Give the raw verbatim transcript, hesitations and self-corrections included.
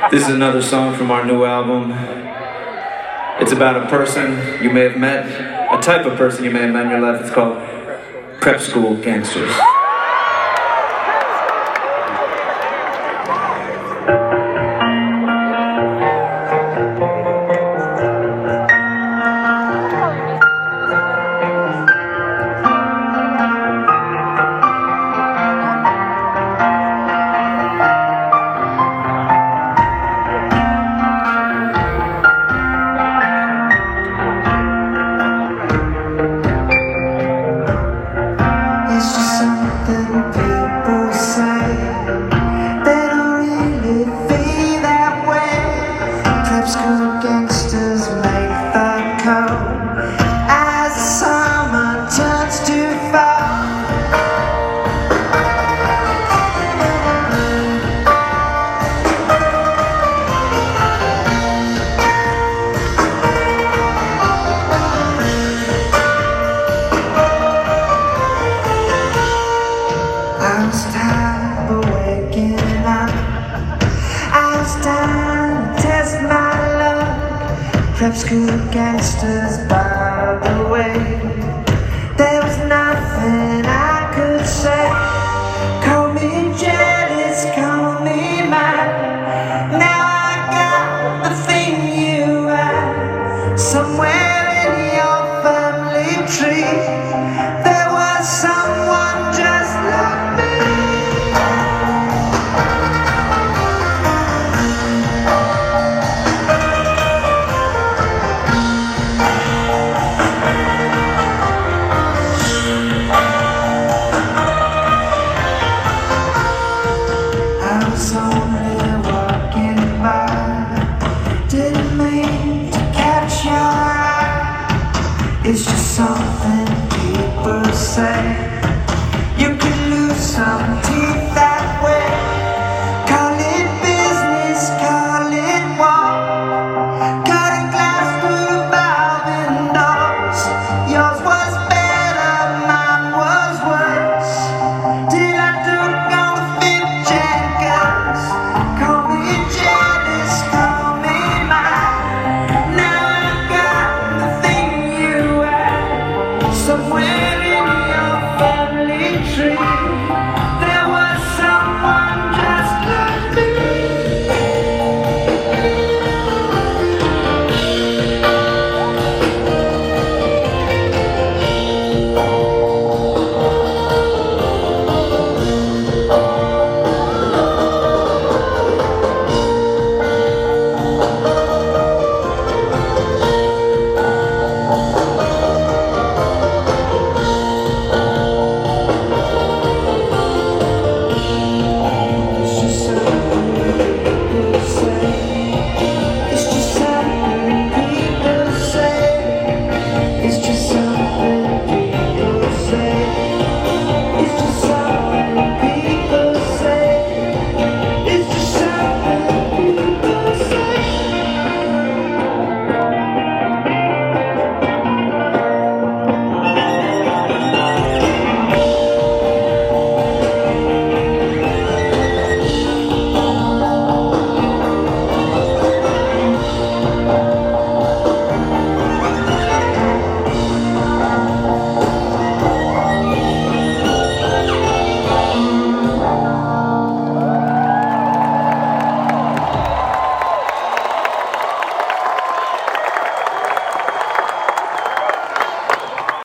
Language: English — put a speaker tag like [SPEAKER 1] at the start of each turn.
[SPEAKER 1] This is another song from our new album. It's about a person you may have met, a type of person you may have met in your life. It's called Prep School Gangsters.
[SPEAKER 2] I was tired of waking up. I was trying to test my luck. Prep school gangsters, by the way. There was nothing I could say.